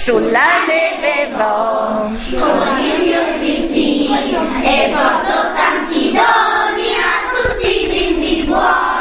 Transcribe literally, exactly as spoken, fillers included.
sulla neve vo. Con il mio slittino e porto tanti doni a tutti i bimbi buoni.